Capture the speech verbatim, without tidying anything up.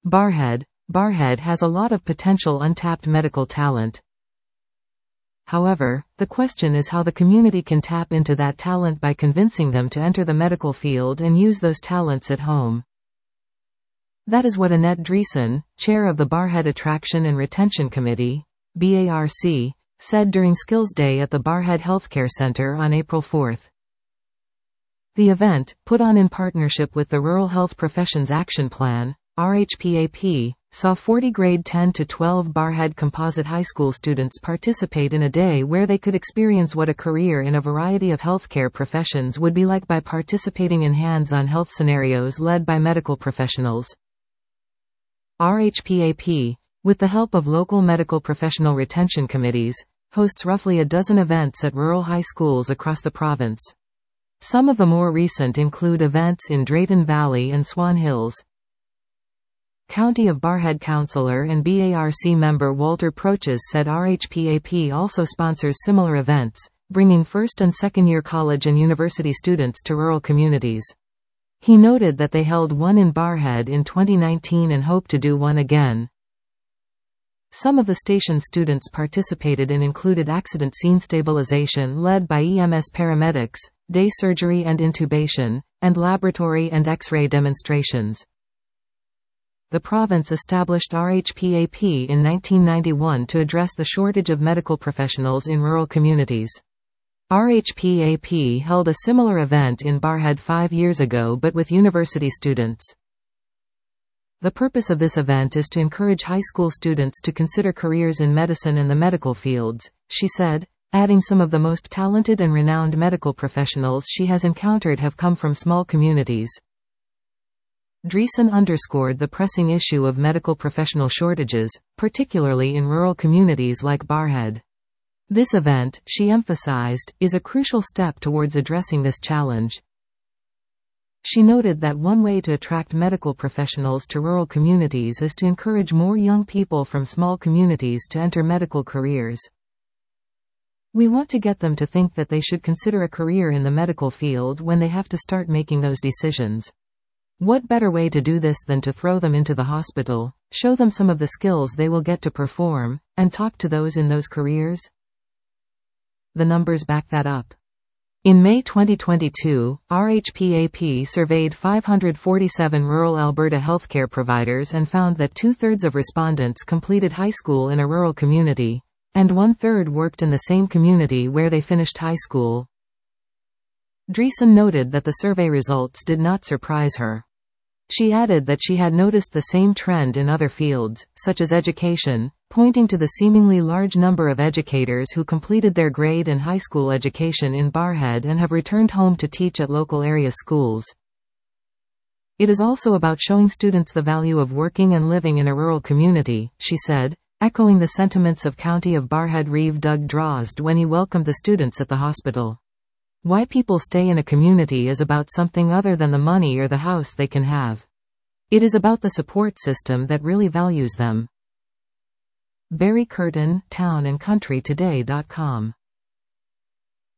Barrhead. Barrhead has a lot of potential untapped medical talent. However, the question is how the community can tap into that talent by convincing them to enter the medical field and use those talents at home. That is what Annette Dreesen, chair of the Barrhead Attraction and Retention Committee, B A R C, said during Skills Day at the Barrhead Healthcare Center on April fourth. The event, put on in partnership with the Rural Health Professions Action Plan, R H P A P, saw forty grade ten to twelve Barrhead Composite High School students participate in a day where they could experience what a career in a variety of healthcare professions would be like by participating in hands-on health scenarios led by medical professionals. R H P A P, with the help of local medical professional retention committees, hosts roughly a dozen events at rural high schools across the province. Some of the more recent include events in Drayton Valley and Swan Hills. County of Barrhead councillor and B A R C member Walter Proches said R H P A P also sponsors similar events, bringing first and second year college and university students to rural communities. He noted that they held one in Barrhead in twenty nineteen and hope to do one again. Some of the station students participated in included accident scene stabilization led by E M S paramedics, day surgery and intubation, and laboratory and X-ray demonstrations. The province established R H P A P in nineteen ninety-one to address the shortage of medical professionals in rural communities. R H P A P held a similar event in Barrhead five years ago but with university students. The purpose of this event is to encourage high school students to consider careers in medicine and the medical fields, she said, adding some of the most talented and renowned medical professionals she has encountered have come from small communities. Dreesen underscored the pressing issue of medical professional shortages, particularly in rural communities like Barrhead. This event, she emphasized, is a crucial step towards addressing this challenge. She noted that one way to attract medical professionals to rural communities is to encourage more young people from small communities to enter medical careers. We want to get them to think that they should consider a career in the medical field when they have to start making those decisions. What better way to do this than to throw them into the hospital, show them some of the skills they will get to perform, and talk to those in those careers? The numbers back that up. In May twenty twenty-two, R H P A P surveyed five hundred forty-seven rural Alberta healthcare providers and found that two-thirds of respondents completed high school in a rural community, and one-third worked in the same community where they finished high school. Dreesen noted that the survey results did not surprise her. She added that she had noticed the same trend in other fields, such as education, pointing to the seemingly large number of educators who completed their grade and high school education in Barrhead and have returned home to teach at local area schools. It is also about showing students the value of working and living in a rural community, she said, echoing the sentiments of County of Barrhead Reeve Doug Drozd when he welcomed the students at the hospital. Why people stay in a community is about something other than the money or the house they can have. It is about the support system that really values them. Barry Curtin, town and country today dot com